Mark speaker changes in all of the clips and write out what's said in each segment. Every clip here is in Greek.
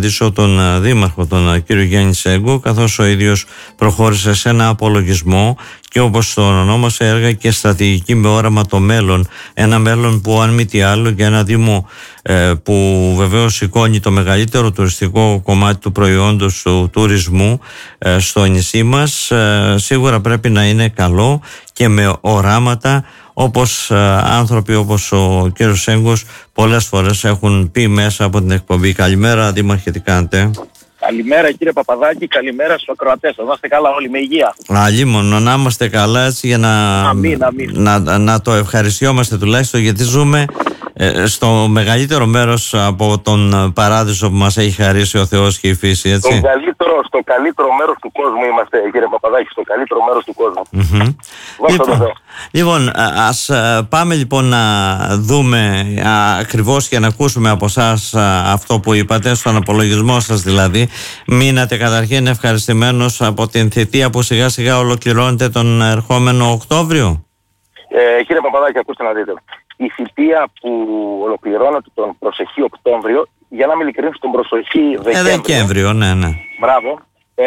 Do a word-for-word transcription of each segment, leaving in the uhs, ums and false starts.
Speaker 1: συναντήσω τον Δήμαρχο, τον κύριο Γιάννη Σέγκο, καθώς ο ίδιος προχώρησε σε ένα απολογισμό και όπως το ονόμασε έργα και στρατηγική με όραμα το μέλλον. Ένα μέλλον που αν μη τι άλλο για ένα Δήμο ε, που βεβαίως σηκώνει το μεγαλύτερο τουριστικό κομμάτι του προϊόντος του τουρισμού ε, στο νησί μας, ε, σίγουρα πρέπει να είναι καλό και με οράματα, όπως ε, άνθρωποι όπως ο κύριος Σέγκος πολλές φορές έχουν πει μέσα από την εκπομπή. Καλημέρα Δήμαρχε, τι κάνετε?
Speaker 2: Καλημέρα κύριε Παπαδάκη, καλημέρα στους ακροατές. Θα είμαστε καλά όλοι, με υγεία.
Speaker 1: Αλλήμον, να είμαστε καλά έτσι για να,
Speaker 2: αμήν, αμήν.
Speaker 1: να, να το ευχαριστιόμαστε τουλάχιστον, γιατί ζούμε ε, στο μεγαλύτερο μέρος από τον παράδεισο που μας έχει χαρίσει ο Θεός και η φύση, έτσι.
Speaker 2: Στο καλύτερο, στο καλύτερο μέρος του κόσμου είμαστε, κύριε Παπαδάκη, στο καλύτερο μέρος του κόσμου.
Speaker 1: Mm-hmm. Λοιπόν, λοιπόν, ας πάμε λοιπόν να δούμε ακριβώς και να ακούσουμε από εσάς αυτό που είπατε, στον απολογισμό σας δηλαδή. Μείνατε καταρχήν ευχαριστημένος από την θητεία που σιγά σιγά ολοκληρώνεται τον ερχόμενο Οκτώβριο.
Speaker 2: Ε, κύριε Παπαδάκη, ακούστε να δείτε. Η θητεία που ολοκληρώνεται τον προσεχή Οκτώβριο, για να είμαι ειλικρινής, τον προσεχή Δεκέμβριο.
Speaker 1: Ε, Δεκέμβριο, ναι, ναι.
Speaker 2: Μπράβο. Ε,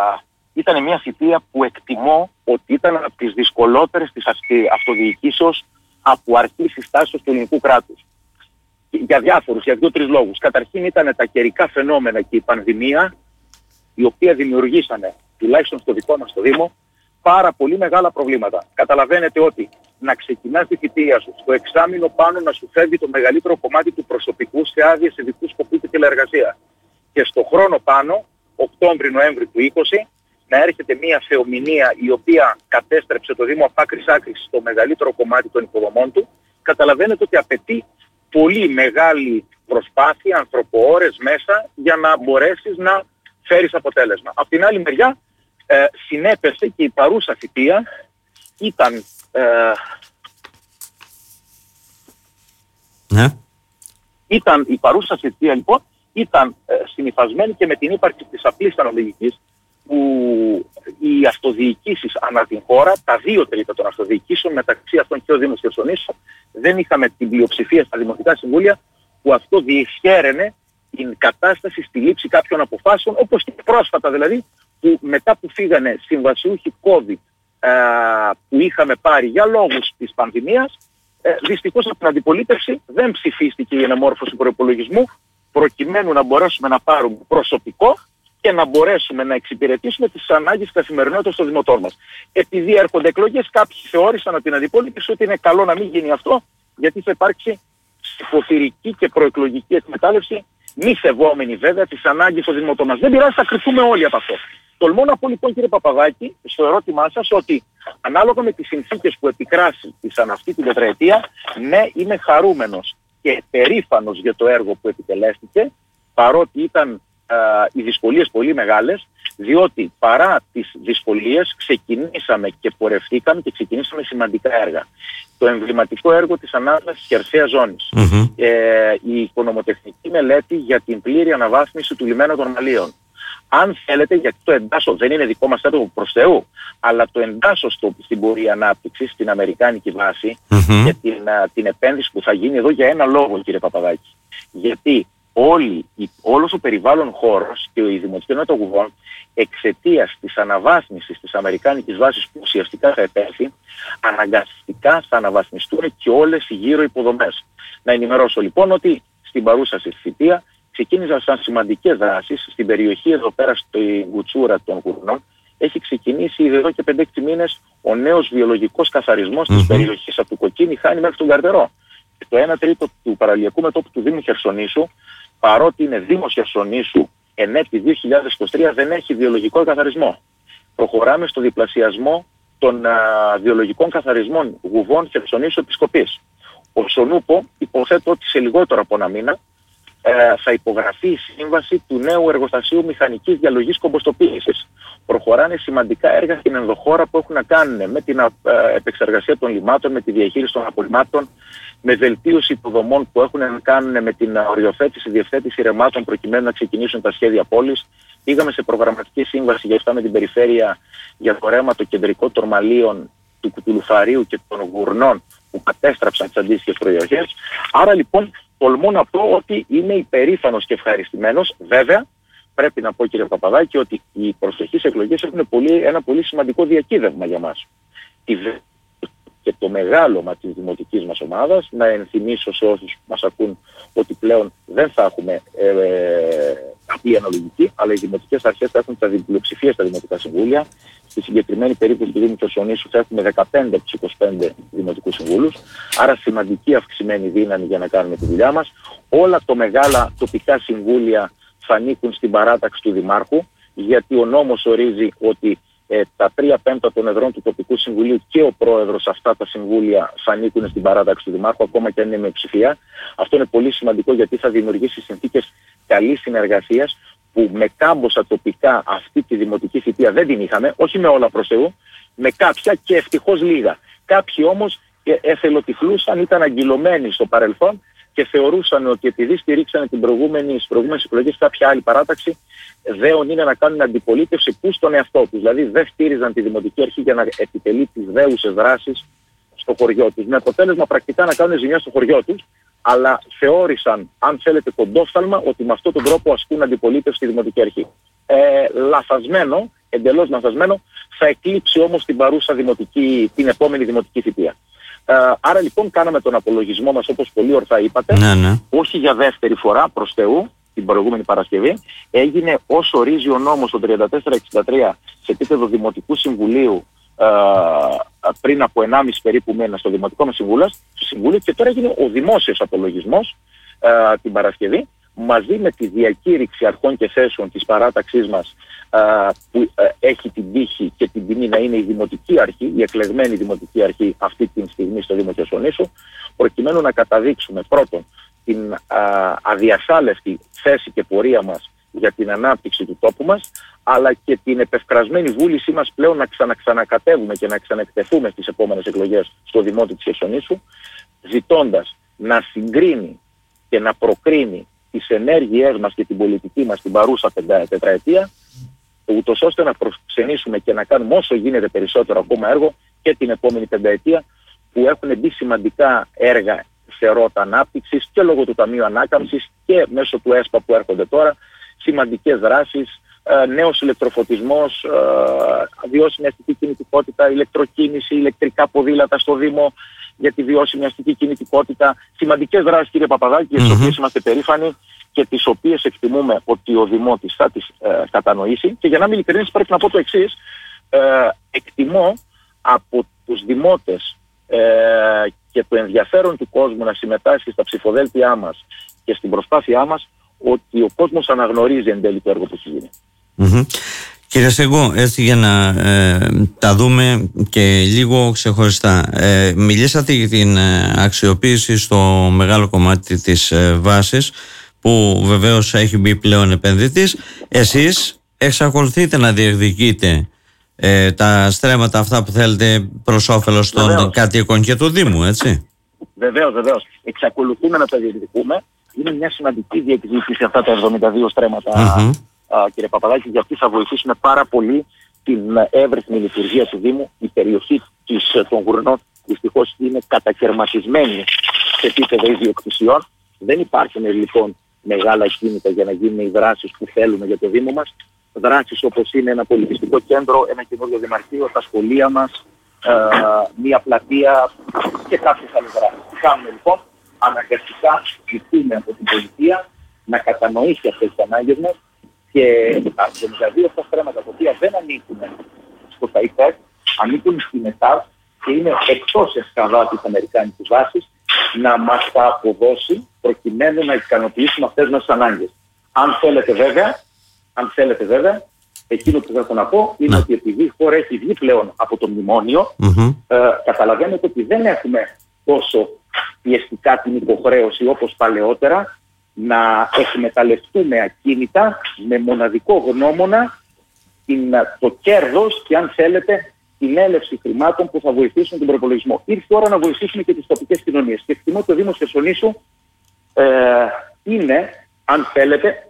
Speaker 2: ήταν μια θητεία που εκτιμώ ότι ήταν από τις δυσκολότερες της αυτοδιοικήσεως από αρχή συστάσεως του ελληνικού κράτους. Για διάφορους, για δύο-τρεις λόγους. Καταρχήν ήταν τα καιρικά φαινόμενα και η πανδημία, η οποία δημιουργήσανε, τουλάχιστον στο δικό μας το Δήμο, πάρα πολύ μεγάλα προβλήματα. Καταλαβαίνετε ότι να ξεκινάς τη θητεία σου, στο εξάμηνο πάνω να σου φεύγει το μεγαλύτερο κομμάτι του προσωπικού σε άδειες ειδικού σκοπού και τηλεεργασία. Και στο χρόνο πάνω, Οκτώβρη-Νοέμβρη του είκοσι, να έρχεται μια θεομηνία η οποία κατέστρεψε το Δήμο από άκρης άκρης στο μεγαλύτερο κομμάτι των υποδομών του. Καταλαβαίνετε ότι απαιτεί πολύ μεγάλη προσπάθεια, ανθρωποώρες μέσα για να μπορέσεις να φέρεις αποτέλεσμα. Απ' την άλλη μεριά ε, συνέπεσε και η παρούσα θητεία ήταν ε,
Speaker 1: ναι.
Speaker 2: ήταν η παρούσα θητεία λοιπόν ήταν ε, συνυφασμένη και με την ύπαρξη της απλής αναλογικής, που οι αυτοδιοικήσεις ανά την χώρα, τα δύο τρίτα των αυτοδιοικήσεων, μεταξύ αυτών και ο Δήμος Χερσονήσου, δεν είχαμε την πλειοψηφία στα δημοτικά συμβούλια, που αυτό διεσχέραινε την κατάσταση στη λήψη κάποιων αποφάσεων, όπως και πρόσφατα δηλαδή, που μετά που φύγανε συμβασιούχοι COVID ε, που είχαμε πάρει για λόγους της πανδημίας, ε, δυστυχώς από την αντιπολίτευση δεν ψηφίστηκε η αναμόρφωση προϋπολογισμού, προκειμένου να μπορέσουμε να πάρουμε προσωπικό και να μπορέσουμε να εξυπηρετήσουμε τις ανάγκες καθημερινότητας των δημοτών μας. Επειδή έρχονται εκλογές, κάποιοι θεώρησαν από την αντιπολίτευση ότι είναι καλό να μην γίνει αυτό, γιατί θα υπάρξει ψηφοθυρική και προεκλογική εκμετάλλευση, μη σεβόμενη βέβαια τις ανάγκες των δημοτών μας. Δεν πειράζει, θα κρυφτούμε όλοι από αυτό. Τολμώ να πω λοιπόν, κύριε Παπαδάκη, στο ερώτημά σας, ότι ανάλογα με τις συνθήκες που επικράτησαν αυτή την τετραετία, ναι, είμαι χαρούμενος και περήφανος για το έργο που επιτελέστηκε, παρότι ήταν Uh, οι δυσκολίες πολύ μεγάλες, διότι παρά τις δυσκολίες ξεκινήσαμε και πορευθήκαμε και ξεκινήσαμε σημαντικά έργα. Το εμβληματικό έργο της ανάπτυξης χερσαίας ζώνης, mm-hmm. ε, η οικονομοτεχνική μελέτη για την πλήρη αναβάθμιση του λιμένα των Μαλίων. Αν θέλετε, γιατί το εντάσσω, δεν είναι δικό μας έργο προς Θεού, αλλά το εντάσσω στο, στην πορεία ανάπτυξης, στην αμερικάνικη βάση, mm-hmm. και την, uh, την επένδυση που θα γίνει εδώ για ένα λόγο, κύριε Παπαδάκη. Γιατί Όλη, όλος ο περιβάλλον χώρος και η δημοτική κοινότητα των Γουβών, εξαιτίας της αναβάθμισης της αμερικάνικης βάσης που ουσιαστικά θα επέλθει, αναγκαστικά θα αναβαθμιστούν και όλες οι γύρω υποδομές. Να ενημερώσω λοιπόν ότι στην παρούσα θητεία ξεκίνησαν σαν σημαντικές δράσεις στην περιοχή εδώ πέρα στη Γουτσούρα των Γουρνών. Έχει ξεκινήσει ήδη εδώ και πέντε έξι μήνες ο νέος βιολογικός καθαρισμός mm-hmm. της περιοχής από το Κοκκίνη Χάνη μέχρι τον Καρτερό. Το ένα τρίτο του παραλιακού μετώπου του Δήμου Χερσονήσου, παρότι είναι Δήμος Χερσονήσου εν έτη δύο χιλιάδες είκοσι τρία, δεν έχει βιολογικό καθαρισμό. Προχωράμε στο διπλασιασμό των α, βιολογικών καθαρισμών Γουβών Χερσονήσου Επισκοπής. Όσον ούπο, υποθέτω ότι σε λιγότερο από ένα μήνα ε, θα υπογραφεί η σύμβαση του νέου εργοστασίου μηχανικής διαλογής κομποστοποίησης. Προχωράνε σημαντικά έργα στην ενδοχώρα που έχουν να κάνουν με την ε, επεξεργασία των λιμάτων, με τη διαχείριση των απολυμάτων, με βελτίωση υποδομών που έχουν να κάνουν με την οριοθέτηση, διευθέτηση ρεμάτων προκειμένου να ξεκινήσουν τα σχέδια πόλης. Πήγαμε σε προγραμματική σύμβαση για αυτά με την περιφέρεια για το ρέμα το κεντρικό των Μαλίων, του Κουτουλουφαρίου και των Γουρνών που κατέστραψαν τις αντίστοιχες περιοχές. Άρα λοιπόν τολμώ να πω ότι είμαι υπερήφανος και ευχαριστημένος. Βέβαια, πρέπει να πω, κύριε Παπαδάκη, ότι οι προσεχείς εκλογές έχουν πολύ, ένα πολύ σημαντικό διακύβευμα για μας. Και το μεγάλωμα της δημοτικής μας ομάδας, να ενθυμίσω σε όσους μας ακούν ότι πλέον δεν θα έχουμε ε, ε, απλή αναλογική, αλλά οι δημοτικές αρχές θα έχουν τα πλειοψηφία στα δημοτικά συμβούλια. Στη συγκεκριμένη περίπτωση του Δήμου Χερσονήσου θα έχουμε δεκαπέντε από τους είκοσι πέντε δημοτικούς συμβούλους, άρα σημαντική αυξημένη δύναμη για να κάνουμε τη δουλειά μας. Όλα τα μεγάλα τοπικά συμβούλια θα ανήκουν στην παράταξη του Δημάρχου, γιατί ο νόμος ορίζει ότι ε, τα τρία πέμπτα των εδρών του τοπικού συμβουλίου και ο πρόεδρος αυτά τα συμβούλια θα ανήκουν στην παράταξη του Δημάρχου, ακόμα και αν είναι με ψηφία. Αυτό είναι πολύ σημαντικό, γιατί θα δημιουργήσει συνθήκες καλής συνεργασίας, που με κάμποσα τοπικά αυτή τη δημοτική θητεία δεν την είχαμε, όχι με όλα προς Θεού, με κάποια και ευτυχώς λίγα. Κάποιοι όμως εθελοτυφλούσαν, ήταν αγκυλωμένοι στο παρελθόν και θεωρούσαν ότι επειδή στηρίξανε την προηγούμενη, στις προηγούμενες εκλογές κάποια άλλη παράταξη, δέον είναι να κάνουν αντιπολίτευση που στον εαυτό τους. Δηλαδή δεν στήριζαν τη δημοτική αρχή για να επιτελεί τις δέουσες δράσεις στο χωριό τους. Με αποτέλεσμα πρακτικά να κάνουν ζημιά στο χωριό τους, αλλά θεώρησαν, αν θέλετε, κοντόφθαλμα ότι με αυτόν τον τρόπο ασκούν αντιπολίτευση στη δημοτική αρχή. Ε, λαθασμένο, εντελώς λαθασμένο, θα εκλείψει όμως την παρούσα δημοτική, την επόμενη δημοτική θητεία. Ε, άρα λοιπόν κάναμε τον απολογισμό μας, όπως πολύ ορθά είπατε,
Speaker 1: ναι, ναι. όχι
Speaker 2: για δεύτερη φορά, προς Θεού, την προηγούμενη Παρασκευή. Έγινε όσο ορίζει ο νόμος το τριάντα τέσσερα εξήντα τρία σε επίπεδο Δημοτικού Συμβουλίου, Uh, πριν από ενάμιση περίπου μήνα στο Δημοτικό μας Συμβούλιο, στο Συμβούλιο, και τώρα έγινε ο δημόσιος απολογισμός uh, την Παρασκευή, μαζί με τη διακήρυξη αρχών και θέσεων της παράταξής μας, uh, που uh, έχει την τύχη και την τιμή να είναι η Δημοτική Αρχή, η εκλεγμένη Δημοτική Αρχή αυτή τη στιγμή στο Δήμο Χερσονήσου, προκειμένου να καταδείξουμε πρώτον την uh, αδιασάλευτη θέση και πορεία μας για την ανάπτυξη του τόπου μας, αλλά και την επευκρασμένη βούλησή μας πλέον να ξαναξανακατεύουμε και να ξαναεκτεθούμε στις επόμενες εκλογές στο Δημότη της Χερσονήσου, ζητώντας να συγκρίνει και να προκρίνει τις ενέργειές μας και την πολιτική μας την παρούσα πεντά, τετραετία, ούτως ώστε να προξενήσουμε και να κάνουμε όσο γίνεται περισσότερο ακόμα έργο και την επόμενη πενταετία, που έχουν μπει σημαντικά έργα σε ρότα ανάπτυξης και λόγω του Ταμείου Ανάκαμψης και μέσω του ΕΣΠΑ που έρχονται τώρα, σημαντικές δράσεις, ε, νέος ηλεκτροφωτισμός, ε, βιώσιμη αστική κινητικότητα, ηλεκτροκίνηση, ηλεκτρικά ποδήλατα στο Δήμο για τη βιώσιμη αστική κινητικότητα. Σημαντικές δράσεις, κύριε Παπαδάκη, για τις mm-hmm. οποίες είμαστε περήφανοι και τις οποίες εκτιμούμε ότι ο Δημότης θα τις ε, κατανοήσει. Και για να είμαι ειλικρινής, πρέπει να πω το εξής. Ε, εκτιμώ από τους δημότες ε, και το ενδιαφέρον του κόσμου να συμμετάσχει στα ψηφοδέλτια μας και στην προσπάθειά μας, ότι ο κόσμος αναγνωρίζει εν τέλει το έργο που έχει γίνει.
Speaker 1: Mm-hmm. Κύριε Σεγκό, έτσι για να ε, τα δούμε και λίγο ξεχωριστά. Ε, μιλήσατε για την ε, αξιοποίηση στο μεγάλο κομμάτι της ε, βάσης, που βεβαίως έχει μπει πλέον επενδυτής. Εσείς εξακολουθείτε να διεκδικείτε ε, τα στρέμματα αυτά που θέλετε προς όφελος των βεβαίως. κατοίκων και του Δήμου, έτσι.
Speaker 2: Βεβαίως, βεβαίως. Εξακολουθούμε να τα διεκδικούμε. Είναι μια σημαντική διεκδίκηση αυτά τα εβδομήντα δύο στρέμματα, mm-hmm. α, κύριε Παπαδάκη, γιατί θα βοηθήσουμε πάρα πολύ την εύρυθμη λειτουργία του Δήμου. Η περιοχή της, των Γουρνών δυστυχώς είναι κατακαιρματισμένη σε επίπεδο ιδιοκτησιών. Δεν υπάρχουν λοιπόν μεγάλα κίνητα για να γίνουν οι δράσεις που θέλουμε για το Δήμο μας. Δράσεις όπως είναι ένα πολιτιστικό κέντρο, ένα καινούριο δημαρχείο, τα σχολεία μας, ε, μια πλατεία και κάποιες άλλες δράσεις. Κάνουμε λοιπόν αναγκαστικά ζητούμε από την πολιτεία να κατανοήσει αυτές τις ανάγκες μας, και τα εβδομήντα δύο αυτά στρέμματα τα οποία δεν ανήκουν στο ΤΑΙΠΕΚ, ανήκουν στην ΕΤΑΒ και είναι εκτός εσκαδά της αμερικάνικης βάσης, να μας τα αποδώσει προκειμένου να ικανοποιήσουμε αυτές μας τις ανάγκες. Αν θέλετε βέβαια, αν θέλετε βέβαια, εκείνο που θα να πω είναι ναι. ότι επειδή η χώρα έχει βγει πλέον από το μνημόνιο, mm-hmm. ε, καταλαβαίνετε ότι δεν έχουμε τόσο πιεστικά την υποχρέωση όπως παλαιότερα να εκμεταλλευτούμε ακίνητα με μοναδικό γνώμονα την, το κέρδος και, αν θέλετε, την έλευση χρημάτων που θα βοηθήσουν τον προπολογισμό. Ήρθε η ώρα να βοηθήσουμε και τις τοπικές κοινωνίες. Και εκτιμώ ότι ο Δήμος Χερσονήσου ε, είναι, αν θέλετε,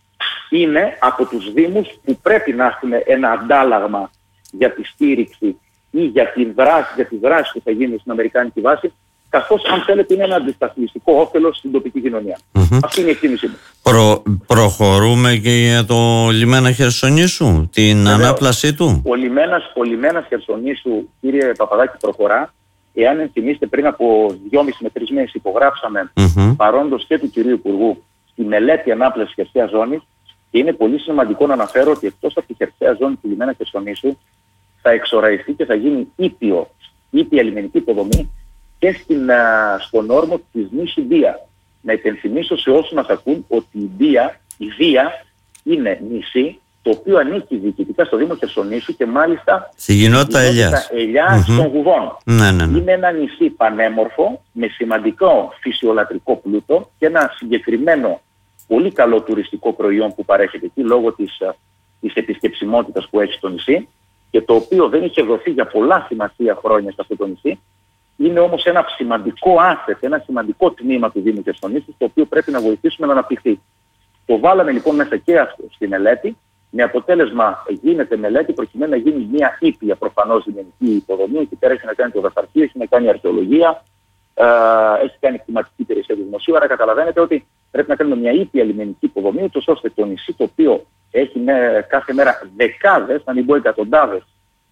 Speaker 2: είναι από τους Δήμους που πρέπει να έχουν ένα αντάλλαγμα για τη στήριξη ή για, την δράση, για τη δράση που θα γίνει στην αμερικάνικη βάση, καθώς αν θέλετε είναι ένα αντισταθμιστικό όφελος στην τοπική κοινωνία. Mm-hmm. Αυτή είναι η εκτίμησή μου.
Speaker 1: Προ, προχωρούμε και για το λιμένα Χερσονήσου, την Βεβαίως, ανάπλασή του.
Speaker 2: Ο λιμένας, ο λιμένας Χερσονήσου, κύριε Παπαδάκη, προχωρά. Εάν ενθυμίστε, πριν από δυόμισι με τρεις μήνες υπογράψαμε mm-hmm. παρόντος και του κυρίου Υπουργού στη μελέτη ανάπλασης χερσαίας ζώνης, και είναι πολύ σημαντικό να αναφέρω ότι εκτός από τη χερσαία ζώνη του λιμένα Χερσονήσου θα εξοραϊστεί και θα γίνει ήπιο, ήπια λιμενική υποδομή και στην, α, στον όρμο της νήσου Δία. Να υπενθυμίσω σε όσους μας ακούν ότι η Δία, η Δία είναι νησί το οποίο ανήκει διοικητικά στο Δήμο Χερσονήσου και μάλιστα
Speaker 1: στη κοινότητα Ελιάς,
Speaker 2: Ελιάς mm-hmm. των Γουβών.
Speaker 1: Ναι, ναι, ναι.
Speaker 2: Είναι ένα νησί πανέμορφο με σημαντικό φυσιολατρικό πλούτο και ένα συγκεκριμένο πολύ καλό τουριστικό προϊόν που παρέχεται εκεί λόγω της, της επισκεψιμότητας που έχει στο νησί και το οποίο δεν είχε δοθεί για πολλά σημασία χρόνια σε αυτό το νησί. Είναι όμως ένα σημαντικό asset, ένα σημαντικό τμήμα του Δήμου Χερσονήσου, το οποίο πρέπει να βοηθήσουμε να αναπτυχθεί. Το βάλαμε λοιπόν μέσα και αυτό στη μελέτη, με αποτέλεσμα γίνεται μελέτη προκειμένου να γίνει μια ήπια προφανώς λιμενική υποδομή. Εκεί πέρα έχει να κάνει το δασαρχείο, έχει να κάνει αρχαιολογία, ε, έχει κάνει κτηματική υπηρεσία του δημοσίου. Άρα καταλαβαίνετε ότι πρέπει να κάνουμε μια ήπια λιμενική υποδομή, ούτως ώστε το νησί, το οποίο έχει με, κάθε μέρα δεκάδες, να μην πω εκατοντάδες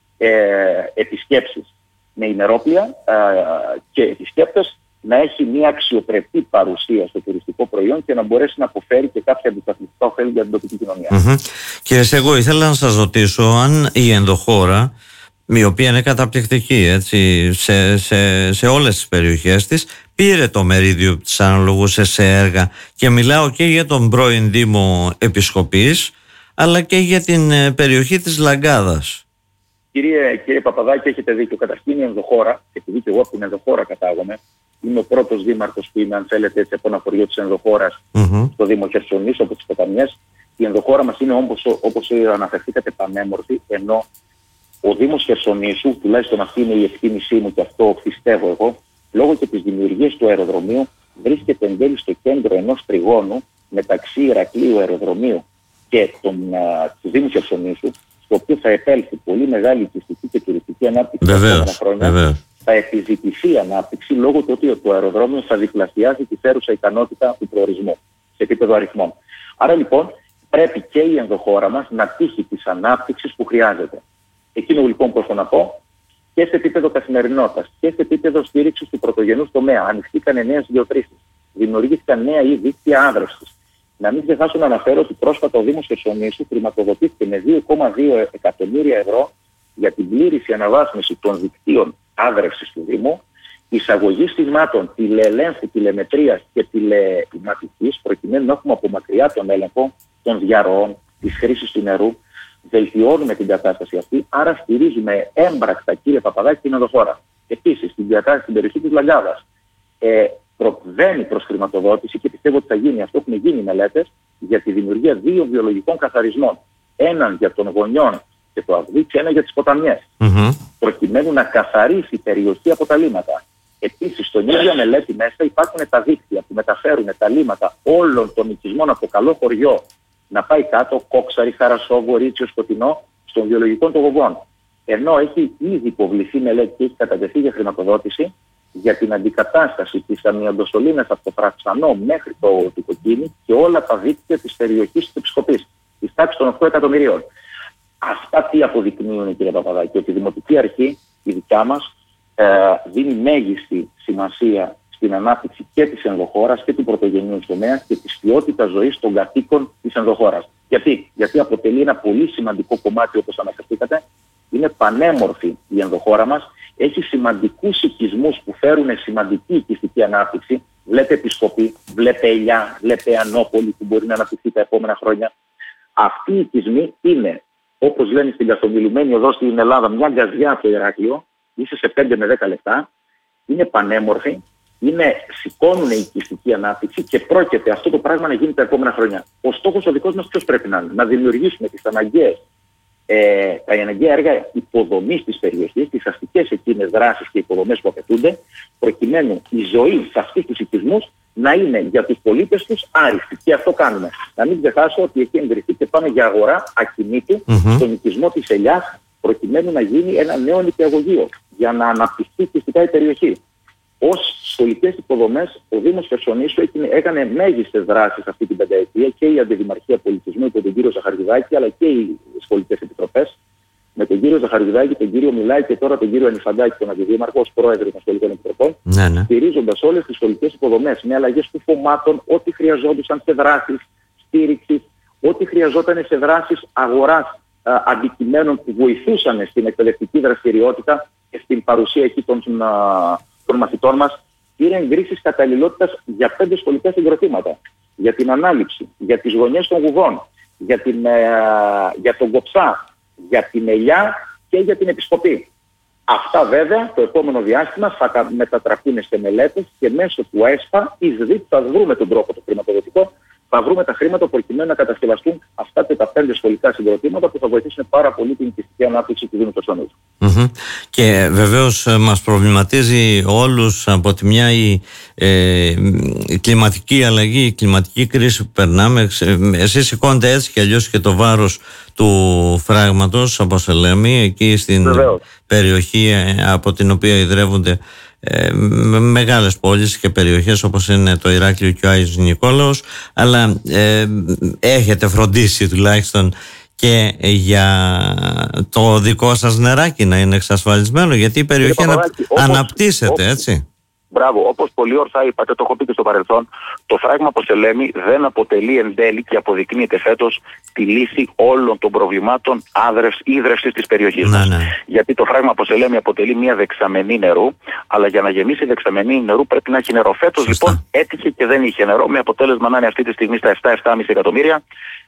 Speaker 2: ε, επισκέψεις με ημερόπλια ε, και επισκέπτες, να έχει μια αξιοπρεπή παρουσία στο τουριστικό προϊόν και να μπορέσει να αποφέρει και κάποια αντισταθμιστικά ωφέλη για την τοπική κοινωνία.
Speaker 1: Mm-hmm. Κύριε Σέγκο, ήθελα να σας ρωτήσω αν η ενδοχώρα, η οποία είναι καταπληκτική έτσι, σε, σε, σε όλες τις περιοχές της, πήρε το μερίδιο που της αναλογούσε σε έργα, και μιλάω και για τον πρώην Δήμο Επισκοπής αλλά και για την περιοχή της Λαγκάδας.
Speaker 2: Κύριε, κύριε Παπαδάκη, έχετε δίκιο. Καταρχήν η ενδοχώρα, επειδή και εγώ από την ενδοχώρα κατάγομαι, είμαι ο πρώτος δήμαρχος που είμαι, αν θέλετε, έτσι, από ένα χωριό της ενδοχώρας mm-hmm. στο Δήμο Χερσονήσου, από τις Ποταμιές. Η ενδοχώρα μας είναι όπως, όπως αναφερθήκατε πανέμορφη, ενώ ο Δήμος Χερσονήσου, τουλάχιστον αυτή είναι η εκτίμησή μου και αυτό πιστεύω εγώ, λόγω και της δημιουργίας του αεροδρομίου, βρίσκεται εν τέλει στο κέντρο ενός τριγώνου μεταξύ Ηρακλείου αεροδρομίου και των, α, του Δήμου Χερσονήσου, στο οποίο θα επέλθει πολύ μεγάλη οικιστική και τουριστική ανάπτυξη τα επόμενα χρόνια. Βεβαίως. Θα επιζητηθεί η ανάπτυξη λόγω του ότι το αεροδρόμιο θα διπλασιάσει τη φέρουσα ικανότητα του προορισμού σε επίπεδο αριθμών. Άρα λοιπόν πρέπει και η ενδοχώρα μας να τύχει της ανάπτυξης που χρειάζεται. Εκείνο λοιπόν που έχω να πω, και σε επίπεδο καθημερινότητας και σε επίπεδο στήριξης του πρωτογενούς τομέα, ανοιχτήκαν νέες γεωτρήσεις, δημιουργήθηκαν νέα ή δίκτυα άδρευσης. Να μην ξεχάσω να αναφέρω ότι πρόσφατα ο Δήμος Χερσονήσου χρηματοδοτήθηκε με δύο κόμμα δύο εκατομμύρια ευρώ για την πλήρηση αναβάθμιση των δικτύων άδρευσης του Δήμου, εισαγωγή συστημάτων τηλεελέγχου, τηλεμετρίας και τηλεηματικής, προκειμένου να έχουμε από μακριά τον έλεγχο των διαρροών, της χρήσης του νερού. Βελτιώνουμε την κατάσταση αυτή, άρα στηρίζουμε έμπρακτα, κύριε Παπαδάκη, την ενδοχώρα. Επίσης, στην, στην περιοχή της Λαγκάδας ε, προβαίνει προς χρηματοδότηση και πιστεύω ότι θα γίνει αυτό. Έχουν γίνει μελέτες για τη δημιουργία δύο βιολογικών καθαρισμών. Έναν για των γονιών και το Αυγή και ένα για τις ποταμιές. Mm-hmm. Προκειμένου να καθαρίσει η περιοχή από τα λίμματα. Επίσης, στον ίδιο μελέτη μέσα υπάρχουν τα δίκτυα που μεταφέρουν τα λίμματα όλων των οικισμών από καλό χωριό να πάει κάτω, Κόξαρη, Χαρασόβο, Ρίτσιο, Σκοτεινό, των βιολογικών των γοβών. Ενώ έχει ήδη υποβληθεί μελέτη και έχει κατατεθεί για χρηματοδότηση για την αντικατάσταση της αμιαντοσωλήνας από το Φρατσανό μέχρι το Τικοκίνη και όλα τα δίκτυα της περιοχής της Επισκοπής, της τάξης των οκτώ εκατομμυρίων. Αυτά τι αποδεικνύουν, κύριε Παπαδάκη, ότι η Δημοτική Αρχή, η δικιά μας, ε, δίνει μέγιστη σημασία στην ανάπτυξη και της ενδοχώρας και του πρωτογενείου τομέα και της ποιότητας ζωής των κατοίκων της ενδοχώρας. Γιατί? Γιατί αποτελεί ένα πολύ σημαντικό κομμάτι, όπως αναφερθήκατε, είναι πανέμορφη η ενδοχώρα μας, έχει σημαντικούς οικισμούς που φέρουν σημαντική οικιστική ανάπτυξη. Βλέπε Επισκοπή, βλέπε Ελιά, βλέπε Ανόπολη που μπορεί να αναπτυχθεί τα επόμενα χρόνια. Αυτοί οι οικισμοί είναι, όπως λένε στην καθομιλουμένη οδό στην Ελλάδα, μια γκαζιά από το Ηράκλειο, είσαι σε πέντε με δέκα λεπτά, είναι πανέμορφοι, είναι, σηκώνουν η οικιστική ανάπτυξη και πρόκειται αυτό το πράγμα να γίνει τα επόμενα χρόνια. Ο στόχος ο δικός μας ποιος πρέπει να είναι? Να δημιουργήσουμε τις αναγκαίες, ε, τα αναγκαία έργα υποδομής της περιοχής, τις αστικές εκείνες δράσεις και υποδομές που απαιτούνται, προκειμένου η ζωή σε αυτούς τους οικισμούς να είναι για τους πολίτες τους άριστη. Και αυτό κάνουμε. Να μην ξεχάσω ότι έχει εγκριθεί και πάμε για αγορά ακινήτου mm-hmm. στον οικισμό της Ελιάς, προκειμένου να γίνει ένα νέο νηπιαγωγείο για να αναπτυχθεί φυσικά η περιοχή. ως σχολικές υποδομές, ο Δήμος Χερσονήσου έκανε μέγιστες δράσεις αυτή την πενταετία, και η Αντιδημαρχία Πολιτισμού υπό τον κύριο Ζαχαριουδάκη, αλλά και οι σχολικές επιτροπές, με τον κύριο Ζαχαριουδάκη, τον κύριο Μιλάκη και τώρα τον κύριο Ανιφαντάκη, τον Αντιδήμαρχο, ως πρόεδρο των σχολικών επιτροπών,
Speaker 1: ναι, ναι.
Speaker 2: στηρίζοντας όλες τις σχολικές υποδομές με αλλαγές του φωμάτων, ό,τι χρειαζόντουσαν σε δράσεις στήριξης, ό,τι χρειαζόταν σε δράσεις αγοράς α, αντικειμένων που βοηθούσαν στην εκπαιδευτική δραστηριότητα και στην παρουσία εκεί των, α, των μαθητών μας, πήρε εγκρίσεις καταλληλότητας για πέντε σχολικά συγκροτήματα. Για την ανάληψη, για τις γωνιές των γουδών, για, την, ε, για τον κοψά, για την ελιά και για την επισκοπή. Αυτά βέβαια το επόμενο διάστημα θα μετατραπούν σε μελέτες και μέσω του ΕΣΠΑ εις ΔΙΤ θα βρούμε τον τρόπο το χρηματοδοτικό, θα βρούμε τα χρήματα προκειμένου να κατασκευαστούν αυτά και τα πέντε σχολικά συγκροτήματα που θα βοηθήσουν πάρα πολύ την οικιστική ανάπτυξη του Δήμου Χερσονήσου.
Speaker 1: Mm-hmm. Και βεβαίως μας προβληματίζει όλους από τη μια η, ε, η κλιματική αλλαγή, η κλιματική κρίση που περνάμε. Εσείς σηκώνετε έτσι και αλλιώς και το βάρος του φράγματος, όπως λέμε, εκεί στην βεβαίως. περιοχή από την οποία ιδρεύονται Ε, με μεγάλες πόλεις και περιοχές όπως είναι το Ηράκλειο και ο Άγιος Νικόλαος, αλλά ε, έχετε φροντίσει τουλάχιστον και για το δικό σας νεράκι να είναι εξασφαλισμένο, γιατί η περιοχή ανα... όπως, αναπτύσσεται όπως, έτσι.
Speaker 2: Μπράβο, όπως πολύ ορθά είπατε, το έχω πει και στο παρελθόν, το φράγμα Ποσελέμη δεν αποτελεί εν τέλει και αποδεικνύεται φέτος τη λύση όλων των προβλημάτων ίδρευσης της περιοχής μας. Ναι, ναι. Γιατί το φράγμα Ποσελέμη αποτελεί μια δεξαμενή νερού, αλλά για να γεμίσει δεξαμενή νερού πρέπει να έχει νερό. Φέτος λοιπόν έτυχε και δεν είχε νερό, με αποτέλεσμα να είναι αυτή τη στιγμή στα επτά με επτά κόμμα πέντε εκατομμύρια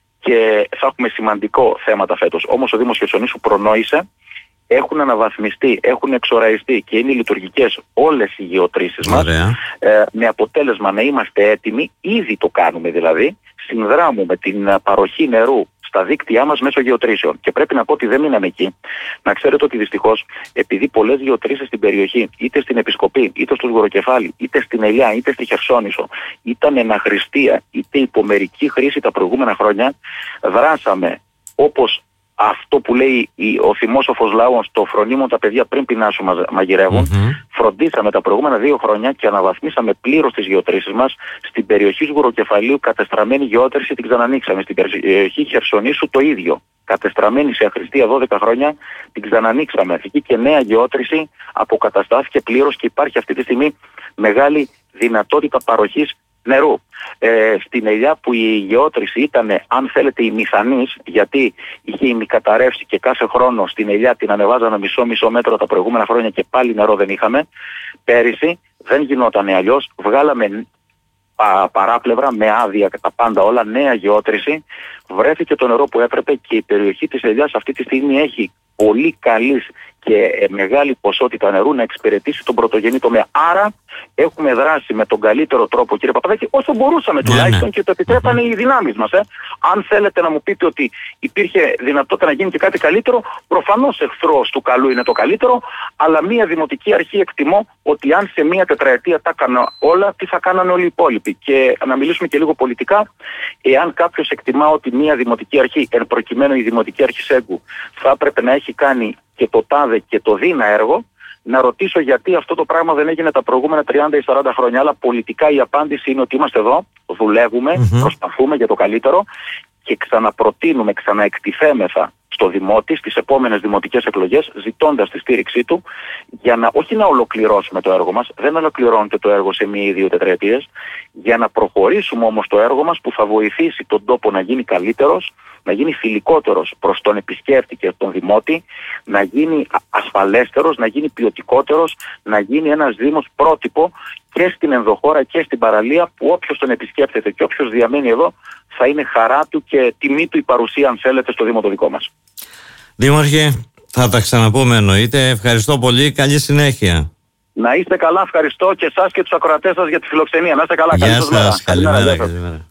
Speaker 2: και θα έχουμε σημαντικό θέματα φέτος. Όμως ο Δήμος Χερσονήσου προνόησε. Έχουν αναβαθμιστεί, έχουν εξοραϊστεί και είναι λειτουργικές όλες οι γεωτρήσεις μας, ε, με αποτέλεσμα να είμαστε έτοιμοι, ήδη το κάνουμε δηλαδή, συνδράμουμε την παροχή νερού στα δίκτυά μας μέσω γεωτρήσεων. Και πρέπει να πω ότι δεν μείναμε εκεί. Να ξέρετε ότι δυστυχώς, επειδή πολλές γεωτρήσεις στην περιοχή, είτε στην Επισκοπή, είτε στο Σγουροκεφάλι, είτε στην Ελιά, είτε στη Χερσόνησο, ήταν εν αχρηστία, είτε υπομερική χρήση τα προηγούμενα χρόνια, δράσαμε όπως αυτό που λέει ο θυμόσοφος λαός, το φρονίμον τα παιδιά πριν πεινάσουν μαγειρεύουν. Mm-hmm. Φροντίσαμε τα προηγούμενα δύο χρόνια και αναβαθμίσαμε πλήρως τις γεωτρήσεις μας. Στην περιοχή Σγουροκεφαλίου κατεστραμμένη γεώτρηση την ξανανοίξαμε. Στην περιοχή Χερσονήσου το ίδιο. Κατεστραμμένη σε αχρηστία δώδεκα χρόνια την ξανανοίξαμε. Εκεί και νέα γεώτρηση αποκαταστάθηκε πλήρως και υπάρχει αυτή τη στιγμή μεγάλη δυνατότητα παροχής νερού. Ε, στην Ελιά που η γεώτρηση ήταν, αν θέλετε, ημιθανής, γιατί είχε ημικαταρρεύσει και κάθε χρόνο στην Ελιά την ανεβάζαμε μισό μισό μέτρο τα προηγούμενα χρόνια και πάλι νερό δεν είχαμε. Πέρυσι δεν γινόταν αλλιώς, βγάλαμε πα, παράπλευρα με άδεια τα πάντα όλα, νέα γεώτρηση, βρέθηκε το νερό που έπρεπε και η περιοχή της Ελιάς αυτή τη στιγμή έχει πολύ καλής και μεγάλη ποσότητα νερού να εξυπηρετήσει τον πρωτογενή τομέα. Άρα έχουμε δράσει με τον καλύτερο τρόπο, κύριε Παπαδάκη, όσο μπορούσαμε τουλάχιστον, yeah, και το επιτρέπανε οι δυνάμεις μας. Ε. Αν θέλετε να μου πείτε ότι υπήρχε δυνατότητα να γίνει και κάτι καλύτερο, προφανώς εχθρός του καλού είναι το καλύτερο, αλλά μια δημοτική αρχή εκτιμώ ότι αν σε μια τετραετία τα έκανα όλα, τι θα κάνανε όλοι οι υπόλοιποι. Και να μιλήσουμε και λίγο πολιτικά, εάν κάποιος εκτιμά ότι μια δημοτική αρχή, εν προκειμένου η δημοτική αρχή Σέγκου, θα έπρεπε να έχει κάνει και το τάδε και το δίνα έργο, να ρωτήσω γιατί αυτό το πράγμα δεν έγινε τα προηγούμενα τριάντα ή σαράντα χρόνια. Αλλά πολιτικά η απάντηση είναι ότι είμαστε εδώ, δουλεύουμε, mm-hmm. προσπαθούμε για το καλύτερο και ξαναπροτείνουμε, ξαναεκτιθέμεθα στο Δημότη στις επόμενες δημοτικές εκλογές, ζητώντας τη στήριξή του για να, όχι να ολοκληρώσουμε το έργο μας, δεν ολοκληρώνεται το έργο σε μία ή δύο τετραετίες, για να προχωρήσουμε όμως το έργο μας που θα βοηθήσει τον τόπο να γίνει καλύτερος, να γίνει φιλικότερος προς τον επισκέπτη και τον Δημότη, να γίνει ασφαλέστερος, να γίνει ποιοτικότερος, να γίνει ένας Δήμος πρότυπο και στην ενδοχώρα και στην παραλία, που όποιος τον επισκέπτεται και όποιος διαμένει εδώ θα είναι χαρά του και τιμή του η παρουσία, αν θέλετε, στο Δήμο το δικό μας.
Speaker 1: Δήμαρχε, θα τα ξαναπούμε εννοείται. Ευχαριστώ πολύ. Καλή συνέχεια.
Speaker 2: Να είστε καλά. Ευχαριστώ και εσάς και τους ακροατές σας για τη φιλοξενία. Να είστε καλά.
Speaker 1: Γεια σας. Καλημέρα. Καλημέρα.